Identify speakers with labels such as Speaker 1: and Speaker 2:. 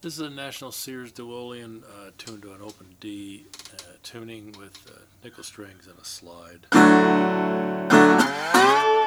Speaker 1: This is a National Sears Duolian tuned to an open D tuning with nickel strings and a slide.